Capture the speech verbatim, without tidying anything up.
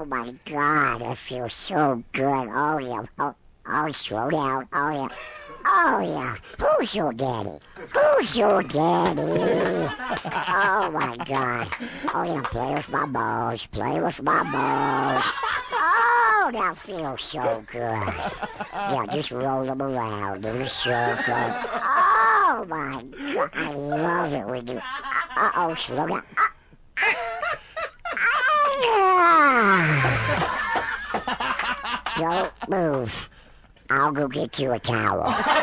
Oh, my God, that feels so good. Oh, yeah. Oh, oh, slow down. Oh, yeah. Oh, yeah. Who's your daddy? Who's your daddy? Oh, my God. Oh, yeah, play with my balls. Play with my balls. Oh, that feels so good. Yeah, just roll them around in a circle. Oh, my God. I love it when you... Uh-oh, slow down. Don't move. I'll go get you a towel.